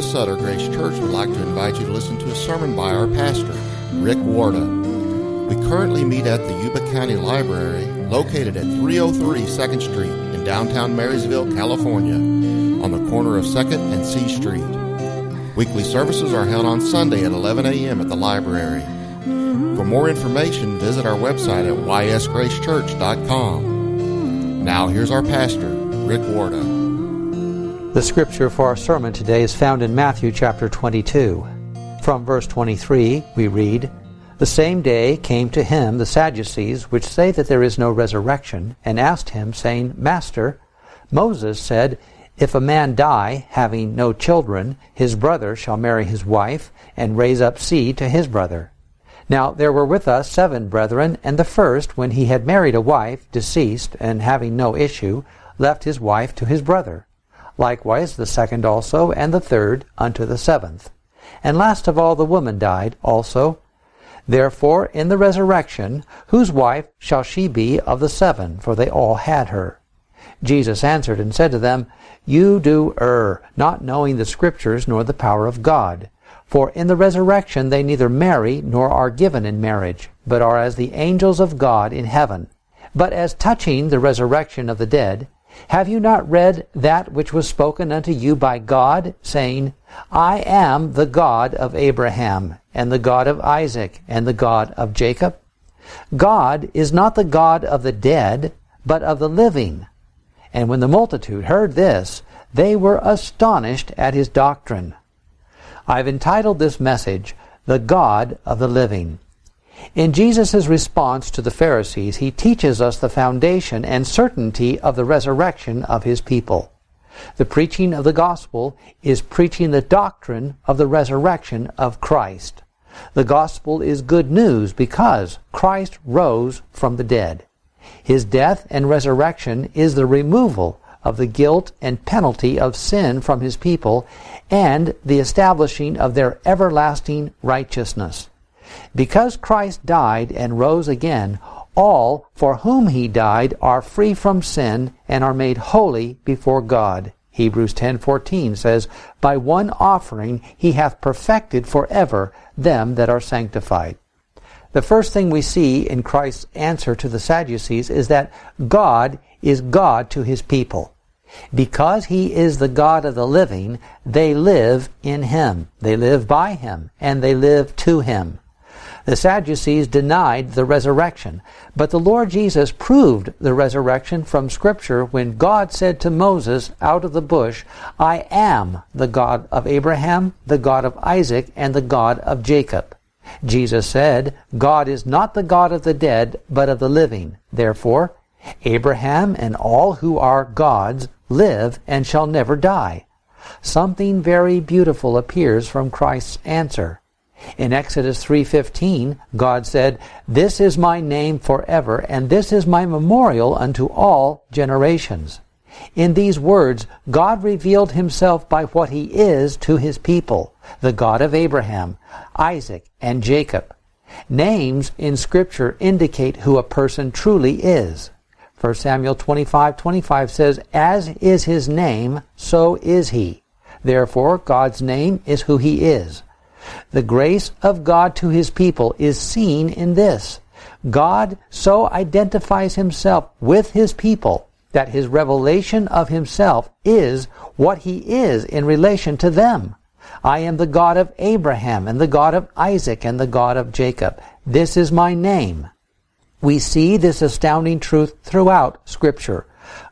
of Sutter Grace Church would like to invite you to listen to a sermon by our pastor, Rick Warda. We currently meet at the Yuba County Library, located at 303 2nd Street in downtown Marysville, California, on the corner of 2nd and C Street. Weekly services are held on Sunday at 11 a.m. at the library. For more information, visit our website at ysgracechurch.com. Now here's our pastor, Rick Warda. The scripture for our sermon today is found in Matthew chapter 22. From verse 23, we read, "The same day came to him the Sadducees, which say that there is no resurrection, and asked him, saying, Master, Moses said, If a man die, having no children, his brother shall marry his wife, and raise up seed to his brother. Now there were with us 7 brethren, and the first, when he had married a wife, deceased, and having no issue, left his wife to his brother. Likewise the second also, and the third, unto the 7th. And last of all the woman died also. Therefore in the resurrection, whose wife shall she be of the 7? For they all had her. Jesus answered and said to them, You do err, not knowing the Scriptures nor the power of God. For in the resurrection they neither marry nor are given in marriage, but are as the angels of God in heaven. But as touching the resurrection of the dead, have you not read that which was spoken unto you by God, saying, I am the God of Abraham, and the God of Isaac, and the God of Jacob? God is not the God of the dead, but of the living. And when the multitude heard this, they were astonished at his doctrine." I've entitled this message, The God of the Living. In Jesus' response to the Pharisees, he teaches us the foundation and certainty of the resurrection of his people. The preaching of the gospel is preaching the doctrine of the resurrection of Christ. The gospel is good news because Christ rose from the dead. His death and resurrection is the removal of the guilt and penalty of sin from his people and the establishing of their everlasting righteousness. Because Christ died and rose again, all for whom he died are free from sin and are made holy before God. Hebrews 10:14 says, By one offering he hath perfected forever them that are sanctified. The first thing we see in Christ's answer to the Sadducees is that God is God to his people. Because he is the God of the living, they live in him, they live by him, and they live to him. The Sadducees denied the resurrection, but the Lord Jesus proved the resurrection from Scripture when God said to Moses out of the bush, I am the God of Abraham, the God of Isaac, and the God of Jacob. Jesus said, God is not the God of the dead, but of the living. Therefore, Abraham and all who are God's live and shall never die. Something very beautiful appears from Christ's answer. In Exodus 3:15, God said, This is my name forever, and this is my memorial unto all generations. In these words, God revealed himself by what he is to his people, the God of Abraham, Isaac, and Jacob. Names in Scripture indicate who a person truly is. 1 Samuel 25:25 says, As is his name, so is he. Therefore, God's name is who he is. The grace of God to his people is seen in this. God so identifies himself with his people that his revelation of himself is what he is in relation to them. I am the God of Abraham, and the God of Isaac, and the God of Jacob. This is my name. We see this astounding truth throughout Scripture.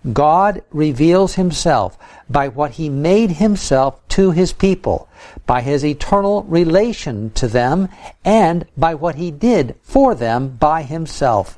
God reveals himself by what he made himself to his people, by his eternal relation to them, and by what he did for them by himself.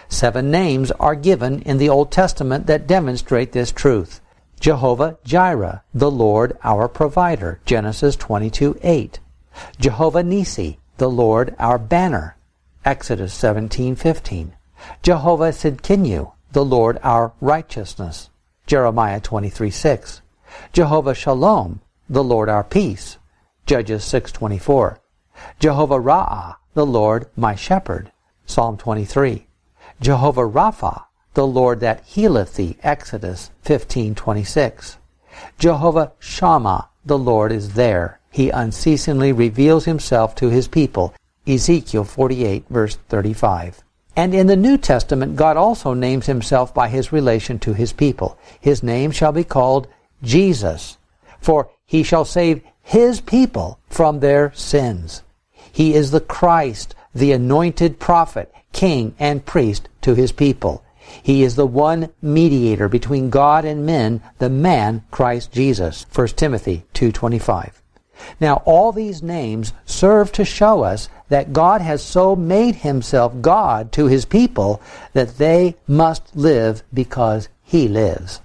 7 names are given in the Old Testament that demonstrate this truth. Jehovah Jireh, the Lord our provider, Genesis 22:8. Jehovah Nisi, the Lord our banner, Exodus 17:15. Jehovah Sidkenu, the Lord our righteousness, Jeremiah 23:6. Jehovah Shalom, the Lord our peace, Judges 6:24. Jehovah Ra'ah, the Lord my shepherd, Psalm 23. Jehovah Rapha, the Lord that healeth thee, Exodus 15:26. Jehovah Shammah, the Lord is there. He unceasingly reveals himself to his people. Ezekiel 48, verse 35. And in the New Testament, God also names himself by his relation to his people. His name shall be called Jesus, for he shall save his people from their sins. He is the Christ, the anointed prophet, king, and priest to his people. He is the one mediator between God and men, the man Christ Jesus. 1 Timothy 2:25. Now, all these names serve to show us that God has so made himself God to his people that they must live because he lives.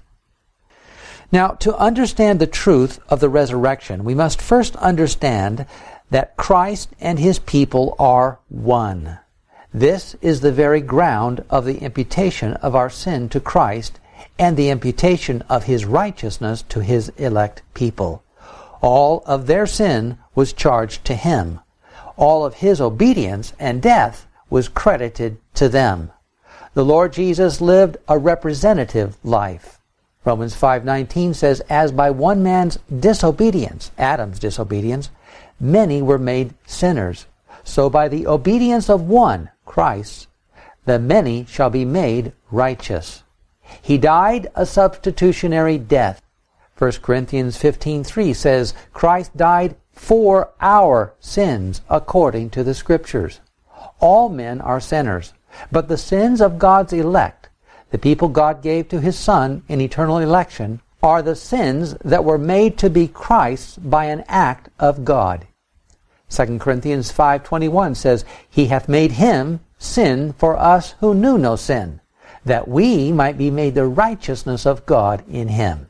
Now, to understand the truth of the resurrection, we must first understand that Christ and his people are one. This is the very ground of the imputation of our sin to Christ and the imputation of his righteousness to his elect people. All of their sin was charged to him. All of his obedience and death was credited to them. The Lord Jesus lived a representative life. Romans 5:19 says, as by one man's disobedience, Adam's disobedience, many were made sinners, so by the obedience of one, Christ, the many shall be made righteous. He died a substitutionary death. 1 Corinthians 15:3 says, Christ died for our sins according to the Scriptures. All men are sinners, but the sins of God's elect, the people God gave to his Son in eternal election, are the sins that were made to be Christ's by an act of God. 2 Corinthians 5:21 says, He hath made him sin for us who knew no sin, that we might be made the righteousness of God in him.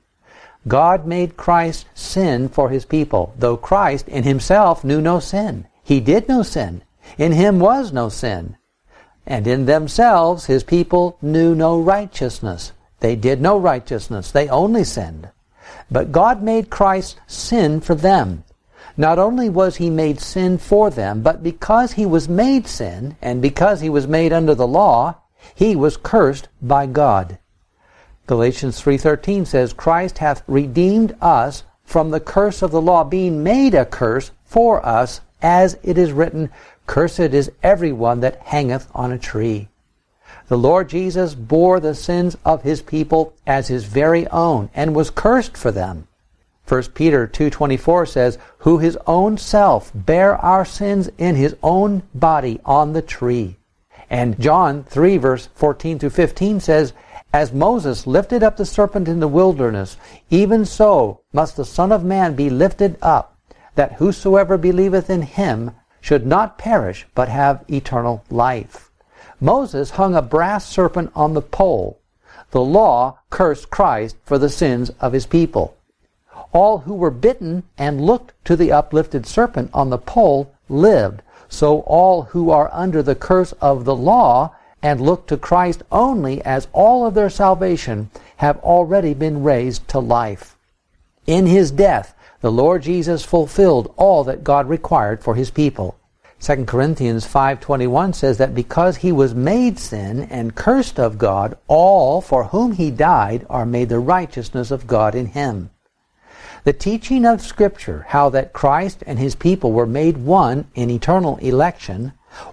God made Christ sin for his people, though Christ in himself knew no sin. He did no sin. In him was no sin. And in themselves his people knew no righteousness. They did no righteousness. They only sinned. But God made Christ sin for them. Not only was he made sin for them, but because he was made sin, and because he was made under the law, he was cursed by God. Galatians 3:13 says, Christ hath redeemed us from the curse of the law, being made a curse for us, as it is written, Cursed is every one that hangeth on a tree. The Lord Jesus bore the sins of his people as his very own, and was cursed for them. 1 Peter 2:24 says, Who his own self bare our sins in his own body on the tree. And John 3 verse 14 through 15 says, As Moses lifted up the serpent in the wilderness, even so must the Son of Man be lifted up, that whosoever believeth in him should not perish, but have eternal life. Moses hung a brass serpent on the pole. The law cursed Christ for the sins of his people. All who were bitten and looked to the uplifted serpent on the pole lived. So all who are under the curse of the law and look to Christ only as all of their salvation have already been raised to life. In his death, the Lord Jesus fulfilled all that God required for his people. 2 Corinthians 5:21 says that because he was made sin and cursed of God, all for whom he died are made the righteousness of God in him. The teaching of Scripture, how that Christ and his people were made one in eternal election,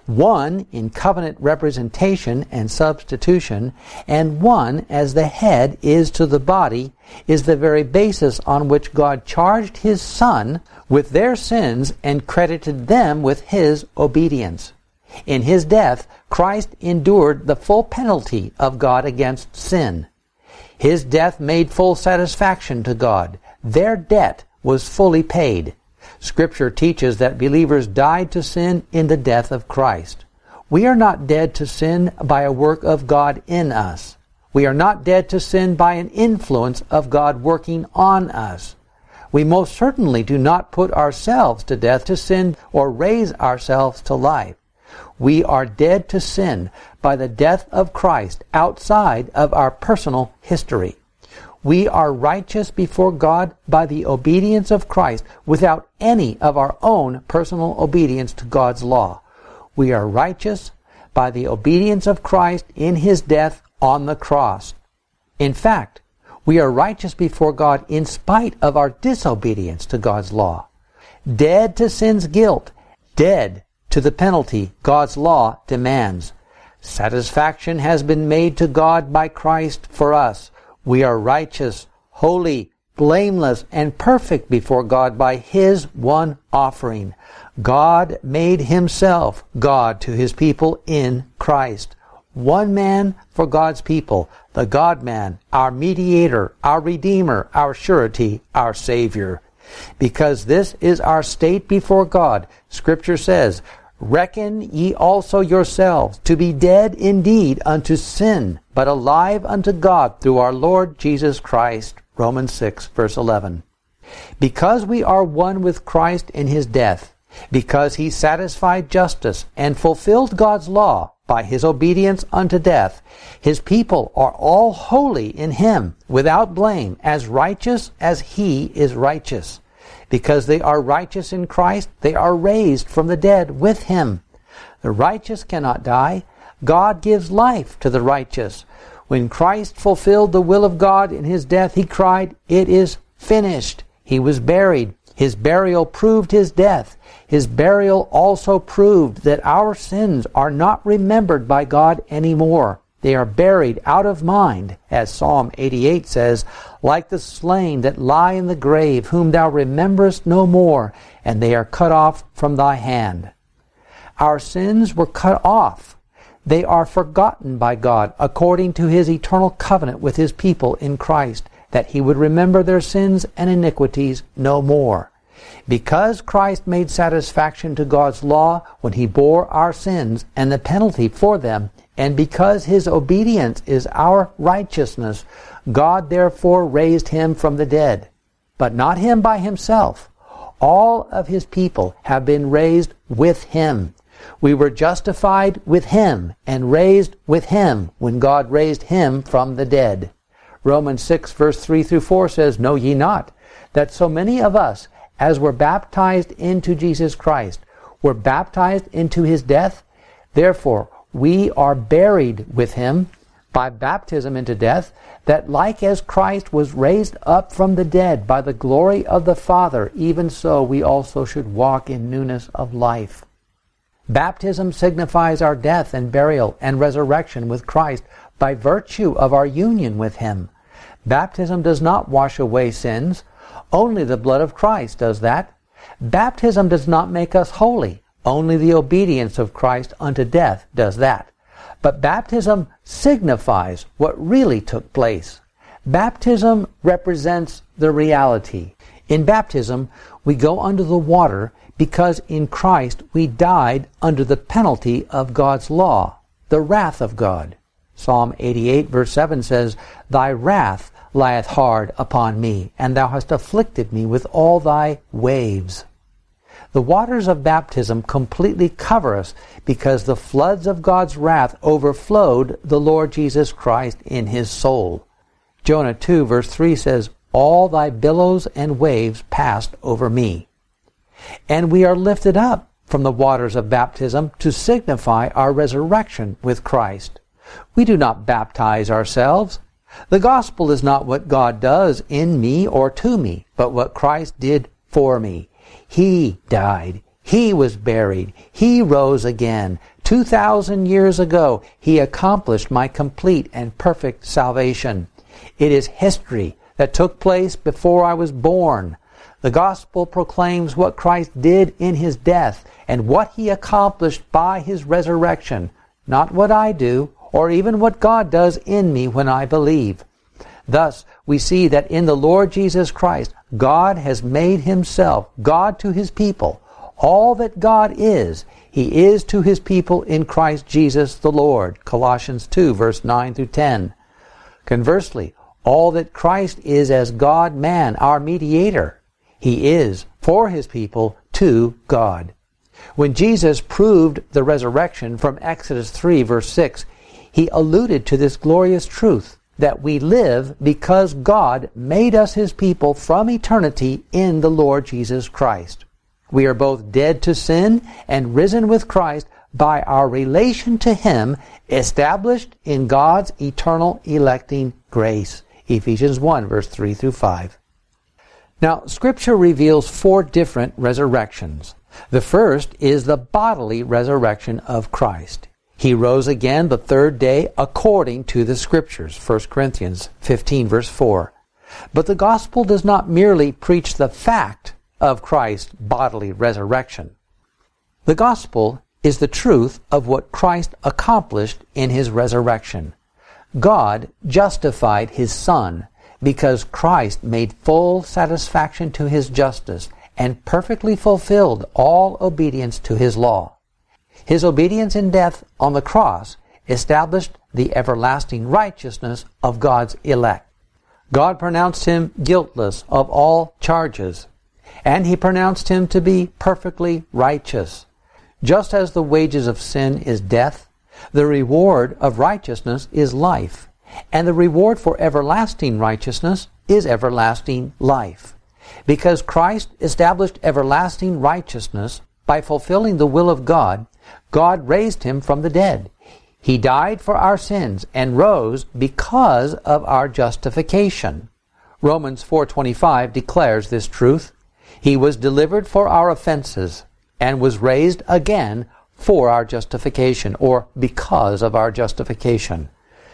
one in covenant representation and substitution, and one as the head is to the body, is the very basis on which God charged his Son with their sins and credited them with his obedience. In his death, Christ endured the full penalty of God against sin. His death made full satisfaction to God. Their debt was fully paid. Scripture teaches that believers died to sin in the death of Christ. We are not dead to sin by a work of God in us. We are not dead to sin by an influence of God working on us. We most certainly do not put ourselves to death to sin or raise ourselves to life. We are dead to sin by the death of Christ outside of our personal history. We are righteous before God by the obedience of Christ without any of our own personal obedience to God's law. We are righteous by the obedience of Christ in his death on the cross. In fact, We are righteous before God in spite of our disobedience to God's law. Dead to sin's guilt, dead to the penalty God's law demands. Satisfaction has been made to God by Christ for us. We are righteous, holy, blameless, and perfect before God by His one offering. God made Himself God to His people in Christ. One man for God's people, the God-man, our mediator, our Redeemer, our surety, our Savior. Because this is our state before God, Scripture says, "Reckon ye also yourselves to be dead indeed unto sin, but alive unto God through our Lord Jesus Christ." Romans 6, verse 11. Because we are one with Christ in His death, because He satisfied justice and fulfilled God's law by His obedience unto death, His people are all holy in Him, without blame, as righteous as He is righteous. Because they are righteous in Christ, they are raised from the dead with Him. The righteous cannot die. God gives life to the righteous. When Christ fulfilled the will of God in His death, He cried, "It is finished." He was buried. His burial proved His death. His burial also proved that our sins are not remembered by God anymore. They are buried out of mind, as Psalm 88 says, "Like the slain that lie in the grave, whom thou rememberest no more, and they are cut off from thy hand." Our sins were cut off. They are forgotten by God according to His eternal covenant with His people in Christ, that He would remember their sins and iniquities no more. Because Christ made satisfaction to God's law when He bore our sins and the penalty for them, and because His obedience is our righteousness, God therefore raised Him from the dead. But not Him by Himself. All of His people have been raised with Him. We were justified with Him and raised with Him when God raised Him from the dead. Romans 6, verse 3 through 4 says, "Know ye not that so many of us, as were baptized into Jesus Christ, were baptized into His death? Therefore we are buried with Him by baptism into death, that like as Christ was raised up from the dead by the glory of the Father, even so we also should walk in newness of life." Baptism signifies our death and burial and resurrection with Christ by virtue of our union with Him. Baptism does not wash away sins. Only the blood of Christ does that. Baptism does not make us holy. Only the obedience of Christ unto death does that. But baptism signifies what really took place. Baptism represents the reality. In baptism, we go under the water because in Christ we died under the penalty of God's law, the wrath of God. Psalm 88, verse 7 says, "Thy wrath lieth hard upon me, and thou hast afflicted me with all thy waves." The waters of baptism completely cover us because the floods of God's wrath overflowed the Lord Jesus Christ in His soul. Jonah 2, verse 3 says, "All thy billows and waves passed over me." And we are lifted up from the waters of baptism to signify our resurrection with Christ. We do not baptize ourselves. The gospel is not what God does in me or to me, but what Christ did for me. He died. He was buried. He rose again. 2,000 years ago, He accomplished my complete and perfect salvation. It is history that took place before I was born. The gospel proclaims what Christ did in His death and what He accomplished by His resurrection, not what I do or even what God does in me when I believe. Thus, we see that in the Lord Jesus Christ, God has made Himself God to His people. All that God is, He is to His people in Christ Jesus the Lord. Colossians 2, verse 9 through 10. Conversely, all that Christ is as God-man, our mediator, He is for His people to God. When Jesus proved the resurrection from Exodus 3, verse 6, He alluded to this glorious truth, that we live because God made us His people from eternity in the Lord Jesus Christ. We are both dead to sin and risen with Christ by our relation to Him, established in God's eternal electing grace. Ephesians 1, verse 3 through 5. Now, Scripture reveals 4 different resurrections. The first is the bodily resurrection of Christ. He rose again the 3rd day according to the Scriptures, 1 Corinthians 15, verse 4. But the gospel does not merely preach the fact of Christ's bodily resurrection. The gospel is the truth of what Christ accomplished in his resurrection. God justified his Son because Christ made full satisfaction to his justice and perfectly fulfilled all obedience to his law. His obedience in death on the cross established the everlasting righteousness of God's elect. God pronounced him guiltless of all charges, and he pronounced him to be perfectly righteous. Just as the wages of sin is death, the reward of righteousness is life, and the reward for everlasting righteousness is everlasting life. Because Christ established everlasting righteousness by fulfilling the will of God, God raised him from the dead. He died for our sins and rose because of our justification. Romans 4:25 declares this truth. He was delivered for our offenses and was raised again for our justification, or because of our justification.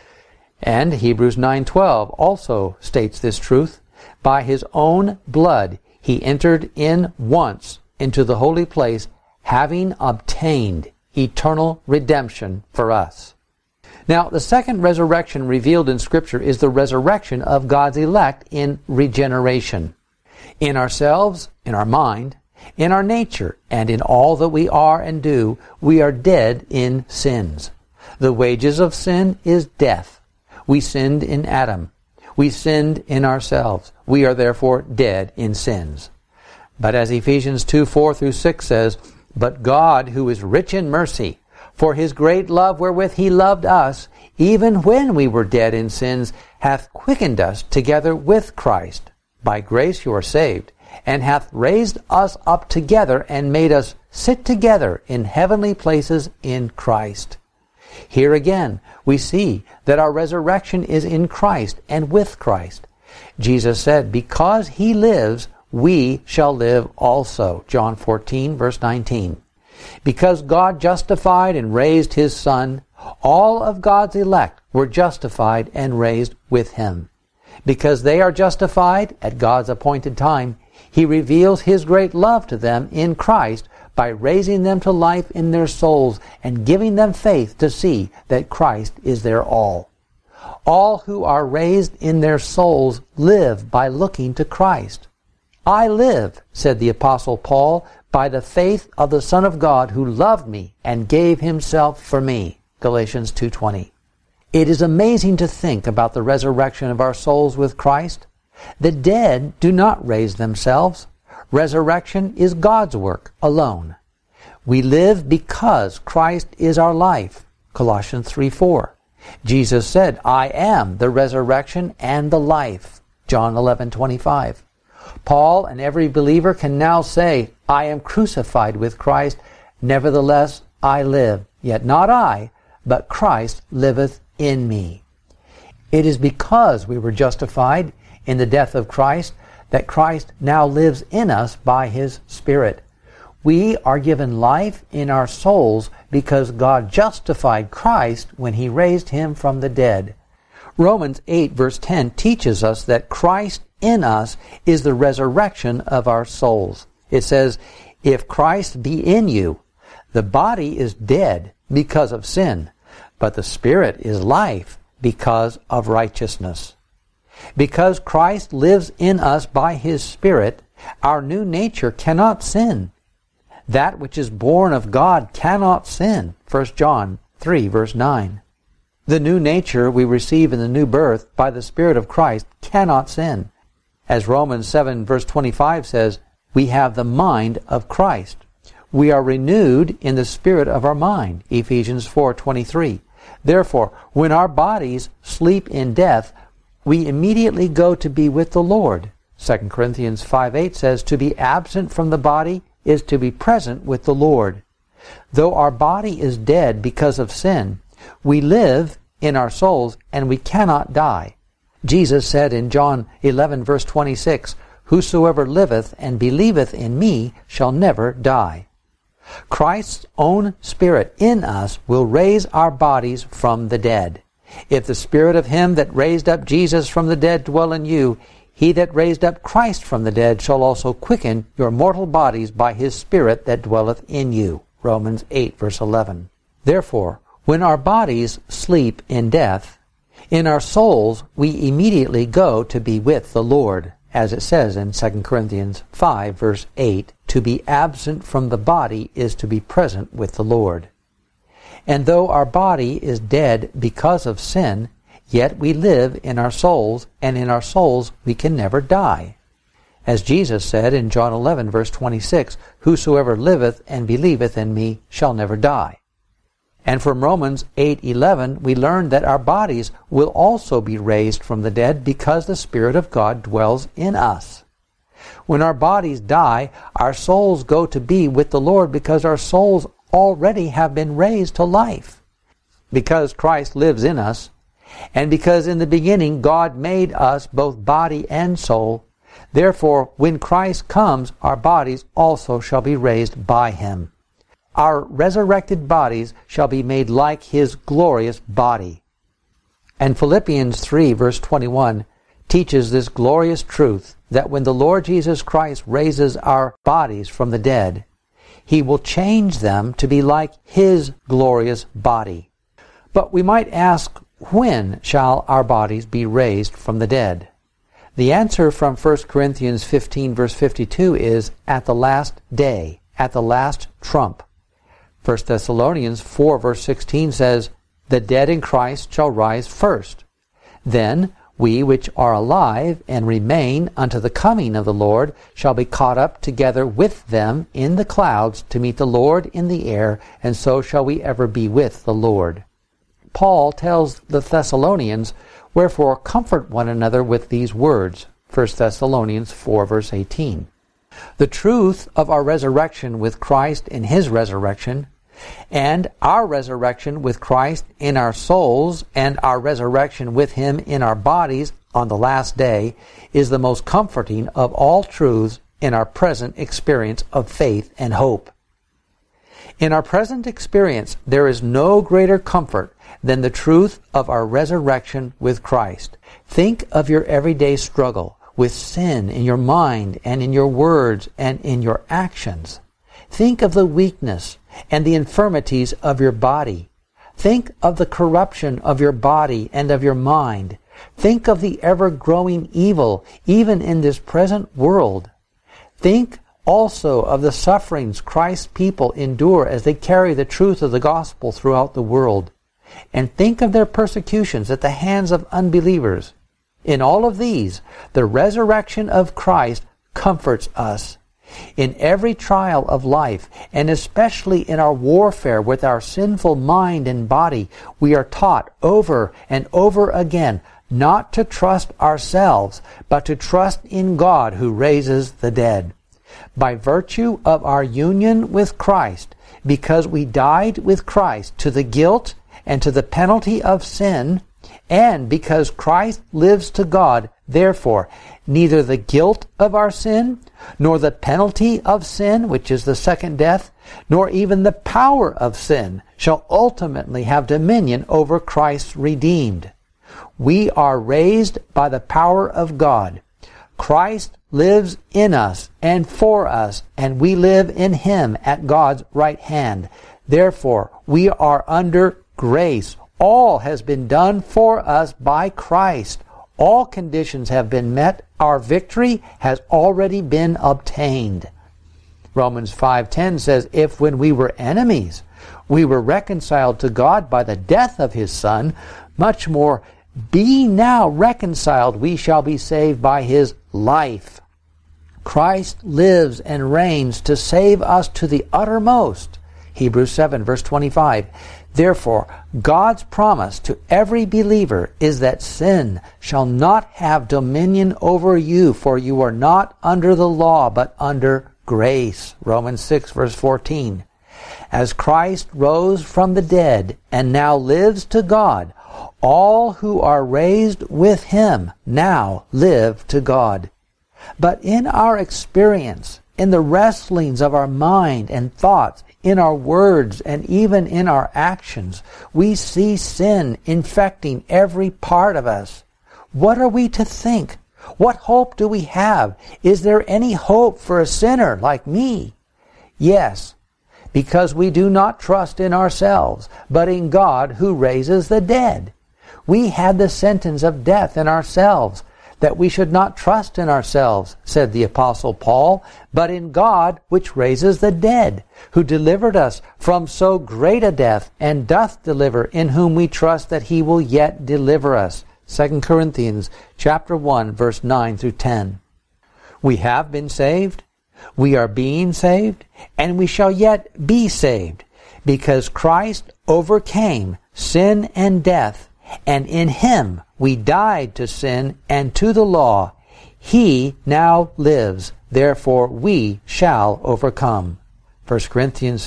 And Hebrews 9:12 also states this truth. By his own blood he entered in once into the holy place, having obtained eternal redemption for us. Now, the second resurrection revealed in Scripture is the resurrection of God's elect in regeneration. In ourselves, in our mind, in our nature, and in all that we are and do, we are dead in sins. The wages of sin is death. We sinned in Adam. We sinned in ourselves. We are therefore dead in sins. But as Ephesians 2:4 through 6 says, "But God, who is rich in mercy, for his great love wherewith he loved us, even when we were dead in sins, hath quickened us together with Christ. By grace you are saved, and hath raised us up together and made us sit together in heavenly places in Christ." Here again, we see that our resurrection is in Christ and with Christ. Jesus said, "Because he lives, we shall live also." John 14, verse 19. Because God justified and raised his Son, all of God's elect were justified and raised with him. Because they are justified at God's appointed time, he reveals his great love to them in Christ by raising them to life in their souls and giving them faith to see that Christ is their all. All who are raised in their souls live by looking to Christ. "I live," said the Apostle Paul, "by the faith of the Son of God who loved me and gave himself for me." Galatians 2:20. It is amazing to think about the resurrection of our souls with Christ. The dead do not raise themselves. Resurrection is God's work alone. We live because Christ is our life. Colossians 3:4. Jesus said, "I am the resurrection and the life." John 11:25. Paul and every believer can now say, "I am crucified with Christ, nevertheless I live. Yet not I, but Christ liveth in me." It is because we were justified in the death of Christ that Christ now lives in us by his Spirit. We are given life in our souls because God justified Christ when he raised him from the dead. Romans 8 verse 10 teaches us that Christ in us is the resurrection of our souls. It says, "If Christ be in you, the body is dead because of sin, but the Spirit is life because of righteousness." Because Christ lives in us by his Spirit, our new nature cannot sin. That which is born of God cannot sin. 1 John 3, verse 9. The new nature we receive in the new birth by the Spirit of Christ cannot sin. As Romans 7, verse 25 says, we have the mind of Christ. We are renewed in the spirit of our mind. Ephesians 4:23. Therefore, when our bodies sleep in death, we immediately go to be with the Lord. 2 Corinthians 5:8 says, "To be absent from the body is to be present with the Lord." Though our body is dead because of sin, we live in our souls and we cannot die. Jesus said in John 11, verse 26, "Whosoever liveth and believeth in me shall never die." Christ's own Spirit in us will raise our bodies from the dead. If the Spirit of him that raised up Jesus from the dead dwell in you, he that raised up Christ from the dead shall also quicken your mortal bodies by his Spirit that dwelleth in you. Romans 8, verse 11. Therefore, when our bodies sleep in death, in our souls we immediately go to be with the Lord, as it says in 2 Corinthians 5, verse 8, "To be absent from the body is to be present with the Lord." And though our body is dead because of sin, yet we live in our souls, and in our souls we can never die. As Jesus said in John 11, verse 26, "Whosoever liveth and believeth in me shall never die." And from Romans 8:11, we learn that our bodies will also be raised from the dead because the Spirit of God dwells in us. When our bodies die, our souls go to be with the Lord because our souls already have been raised to life. Because Christ lives in us, and because in the beginning God made us both body and soul, therefore when Christ comes, our bodies also shall be raised by him. Our resurrected bodies shall be made like his glorious body. And Philippians 3, verse 21, teaches this glorious truth that when the Lord Jesus Christ raises our bodies from the dead, he will change them to be like his glorious body. But we might ask, when shall our bodies be raised from the dead? The answer from 1 Corinthians 15, verse 52 is at the last day, at the last trump. 1 Thessalonians 4, verse 16 says, "The dead in Christ shall rise first. Then we which are alive and remain unto the coming of the Lord shall be caught up together with them in the clouds to meet the Lord in the air, and so shall we ever be with the Lord." Paul tells the Thessalonians, "Wherefore comfort one another with these words." 1 Thessalonians 4, verse 18. The truth of our resurrection with Christ in his resurrection, and our resurrection with Christ in our souls, and our resurrection with him in our bodies on the last day, is the most comforting of all truths in our present experience of faith and hope. In our present experience, there is no greater comfort than the truth of our resurrection with Christ. Think of your everyday struggle with sin in your mind and in your words and in your actions. Think of the weakness and the infirmities of your body. Think of the corruption of your body and of your mind. Think of the ever-growing evil even in this present world. Think also of the sufferings Christ's people endure as they carry the truth of the gospel throughout the world. And think of their persecutions at the hands of unbelievers. In all of these, the resurrection of Christ comforts us. In every trial of life, and especially in our warfare with our sinful mind and body, we are taught over and over again not to trust ourselves, but to trust in God who raises the dead. By virtue of our union with Christ, because we died with Christ to the guilt and to the penalty of sin, and because Christ lives to God, therefore, neither the guilt of our sin, nor the penalty of sin, which is the second death, nor even the power of sin shall ultimately have dominion over Christ's redeemed. We are raised by the power of God. Christ lives in us and for us, and we live in him at God's right hand. Therefore, we are under grace. All has been done for us by Christ. All conditions have been met. Our victory has already been obtained. Romans 5:10 says, "If when we were enemies, we were reconciled to God by the death of his Son, much more, being now reconciled, we shall be saved by his life." Christ lives and reigns to save us to the uttermost. Hebrews 7, verse 25. Therefore, God's promise to every believer is that sin shall not have dominion over you, for you are not under the law, but under grace. Romans 6, verse 14. As Christ rose from the dead and now lives to God, All who are raised with him now live to God. But in our experience, in the wrestlings of our mind and thoughts, in our words and even in our actions, we see sin infecting every part of us. What are we to think? What hope do we have? Is there any hope for a sinner like me? Yes, because we do not trust in ourselves, but in God who raises the dead. We had the sentence of death in ourselves, that we should not trust in ourselves, said the Apostle Paul, but in God which raises the dead, who delivered us from so great a death, and doth deliver, in whom we trust that he will yet deliver us. 2 Corinthians chapter 1, verse 9 through 10. We have been saved, we are being saved, and we shall yet be saved, because Christ overcame sin and death, and in him we died to sin and to the law. He now lives, therefore we shall overcome. 1 Corinthians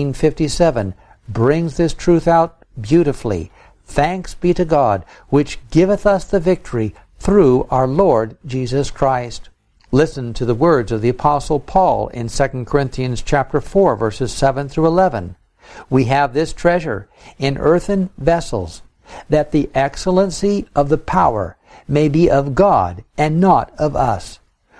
15:57 brings this truth out beautifully. Thanks be to God, which giveth us the victory through our Lord Jesus Christ. Listen to the words of the Apostle Paul in 2 Corinthians chapter 4, verses 7 through 11. We have this treasure in earthen vessels, that the excellency of the power may be of God and not of us.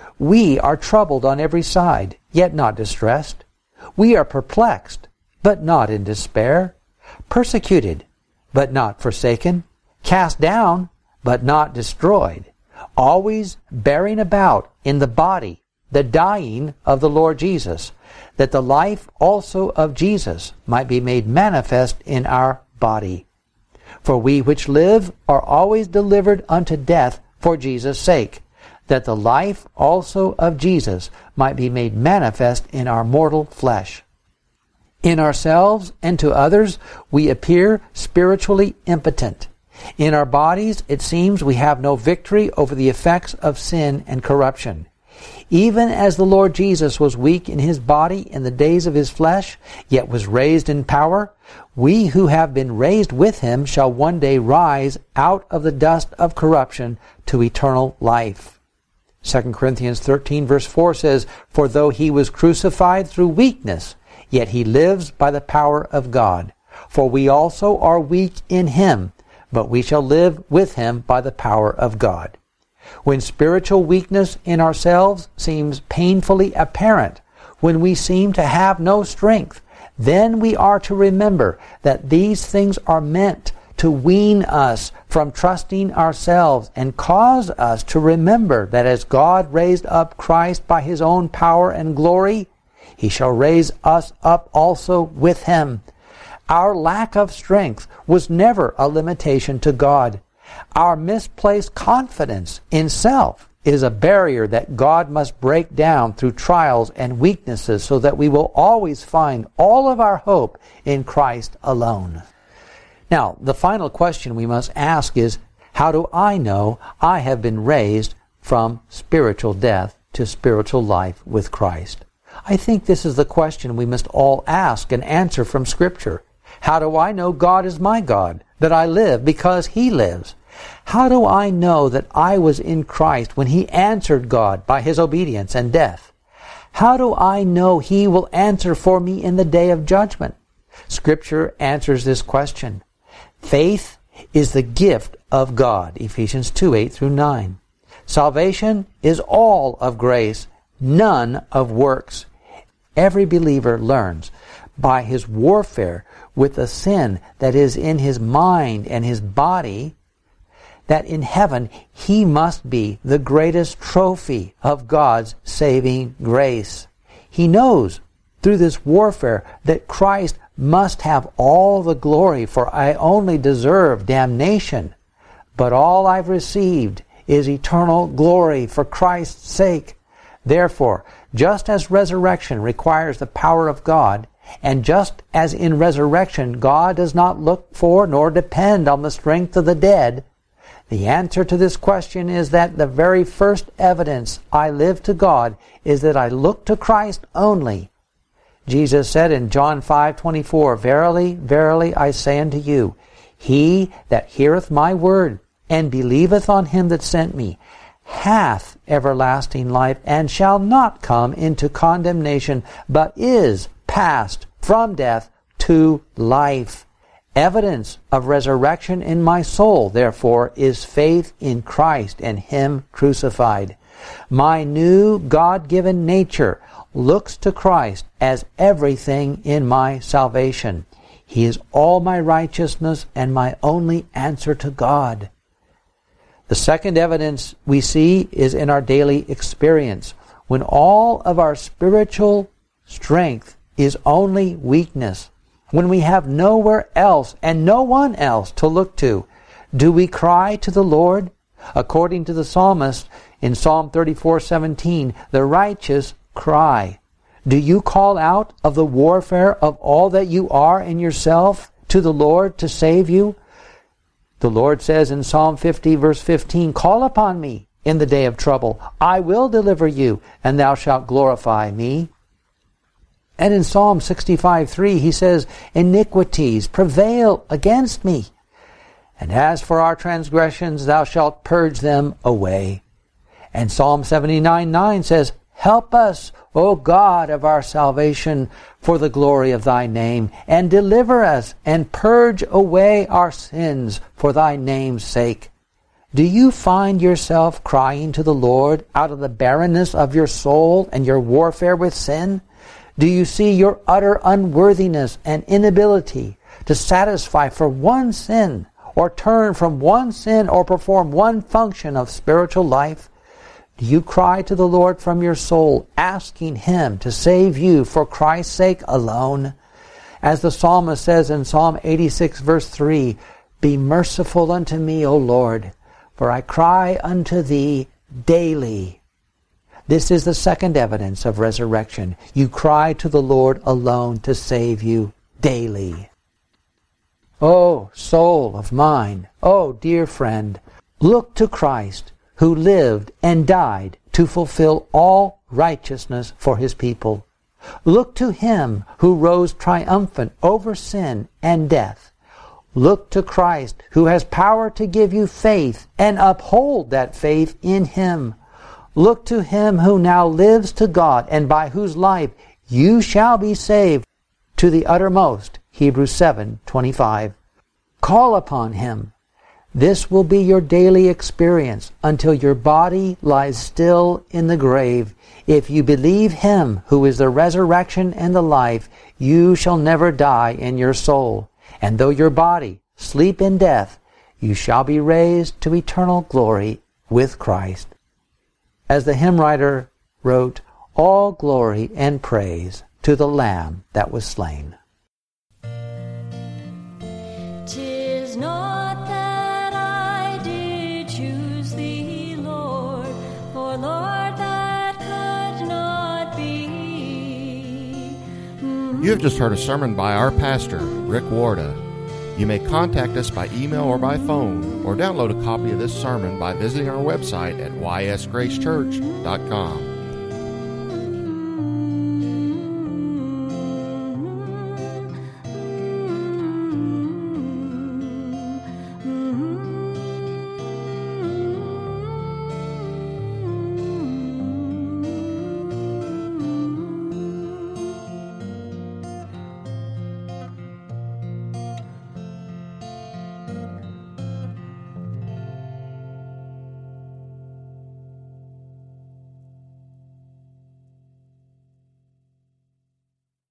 We are troubled on every side, yet not distressed. We are perplexed, but not in despair. Persecuted, but not forsaken. Cast down, but not destroyed. Always bearing about in the body the dying of the Lord Jesus, that the life also of Jesus might be made manifest in our body. For we which live are always delivered unto death for Jesus' sake, that the life also of Jesus might be made manifest in our mortal flesh. In ourselves and to others we appear spiritually impotent. In our bodies it seems we have no victory over the effects of sin and corruption. Even as the Lord Jesus was weak in his body in the days of his flesh, yet was raised in power, we who have been raised with him shall one day rise out of the dust of corruption to eternal life. 2 Corinthians 13 verse 4 says, For though he was crucified through weakness, yet he lives by the power of God. For we also are weak in him, but we shall live with him by the power of God. When spiritual weakness in ourselves seems painfully apparent, when we seem to have no strength, then we are to remember that these things are meant to wean us from trusting ourselves and cause us to remember that as God raised up Christ by his own power and glory, he shall raise us up also with him. Our lack of strength was never a limitation to God. Our misplaced confidence in self is a barrier that God must break down through trials and weaknesses so that we will always find all of our hope in Christ alone. Now, the final question we must ask is, how do I know I have been raised from spiritual death to spiritual life with Christ? I think this is the question we must all ask and answer from Scripture. How do I know God is my God, that I live because he lives? How do I know that I was in Christ when he answered God by his obedience and death? How do I know he will answer for me in the day of judgment? Scripture answers this question. Faith is the gift of God, Ephesians 2:8 through 9. Salvation is all of grace, none of works. Every believer learns by his warfare with the sin that is in his mind and his body that in heaven he must be the greatest trophy of God's saving grace. He knows through this warfare that Christ must have all the glory, for I only deserve damnation, but all I've received is eternal glory for Christ's sake. Therefore, just as resurrection requires the power of God, and just as in resurrection God does not look for nor depend on the strength of the dead, the answer to this question is that the very first evidence I live to God is that I look to Christ only. Jesus said in John 5:24, Verily, verily, I say unto you, He that heareth my word, and believeth on him that sent me, hath everlasting life, and shall not come into condemnation, but is passed from death to life. Evidence of resurrection in my soul, therefore, is faith in Christ and him crucified. My new God-given nature looks to Christ as everything in my salvation. He is all my righteousness and my only answer to God. The second evidence we see is in our daily experience, when all of our spiritual strength is only weakness, when we have nowhere else and no one else to look to. Do we cry to the Lord? According to the psalmist in Psalm 34:17, the righteous cry. Do you call out of the warfare of all that you are in yourself to the Lord to save you? The Lord says in Psalm 50 verse 15, call upon me in the day of trouble. I will deliver you, and thou shalt glorify me. And in Psalm 65:3 he says, iniquities prevail against me. And as for our transgressions, thou shalt purge them away. And Psalm 79:9 says, help us, O God of our salvation, for the glory of thy name, and deliver us, and purge away our sins for thy name's sake. Do you find yourself crying to the Lord out of the barrenness of your soul and your warfare with sin? Do you see your utter unworthiness and inability to satisfy for one sin, or turn from one sin, or perform one function of spiritual life? Do you cry to the Lord from your soul, asking him to save you for Christ's sake alone? As the psalmist says in Psalm 86 verse 3, be merciful unto me, O Lord, for I cry unto thee daily. This is the second evidence of resurrection. You cry to the Lord alone to save you daily. O soul of mine, O dear friend, look to Christ, who lived and died to fulfill all righteousness for his people. Look to him who rose triumphant over sin and death. Look to Christ, who has power to give you faith and uphold that faith in him. Look to him who now lives to God, and by whose life you shall be saved to the uttermost. Hebrews 7:25. Call upon him. This will be your daily experience until your body lies still in the grave. If you believe him who is the resurrection and the life, you shall never die in your soul. And though your body sleep in death, you shall be raised to eternal glory with Christ. As the hymn writer wrote, all glory and praise to the Lamb that was slain. 'Tis not that I did choose thee, Lord, for Lord, that could not be. You have just heard a sermon by our pastor, Rick Warda. You may contact us by email or by phone, or download a copy of this sermon by visiting our website at ysgracechurch.com.